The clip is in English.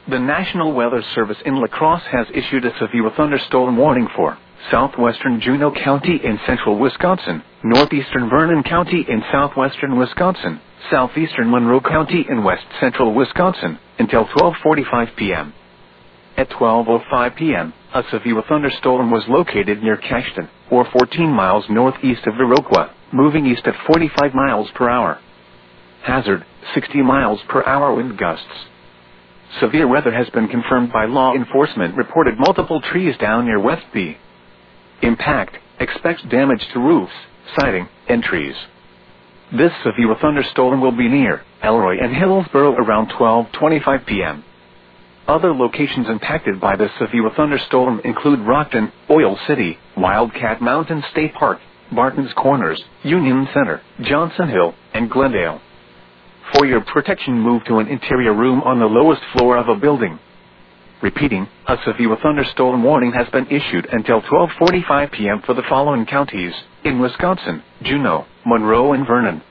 The National Weather Service in La Crosse has issued a severe thunderstorm warning for southwestern Juneau County in central Wisconsin, northeastern Vernon County in southwestern Wisconsin, southeastern Monroe County in west central Wisconsin, until 12:45 p.m. At 12:05 p.m., a severe thunderstorm was located near Cashton, or 14 miles northeast of Viroqua, moving east at 45 miles per hour. Hazard, 60 miles per hour wind gusts. Severe weather has been confirmed by law enforcement. Reported multiple trees down near Westby. Impact, expects damage to roofs, siding, and trees. This severe thunderstorm will be near Elroy and Hillsboro around 12:25 p.m. Other locations impacted by this severe thunderstorm include Rockton, Oil City, Wildcat Mountain State Park, Barton's Corners, Union Center, Johnson Hill, and Glendale. For your protection, move to an interior room on the lowest floor of a building. Repeating, a severe thunderstorm warning has been issued until 12:45 p.m. for the following counties in Wisconsin: Juneau, Monroe, and Vernon.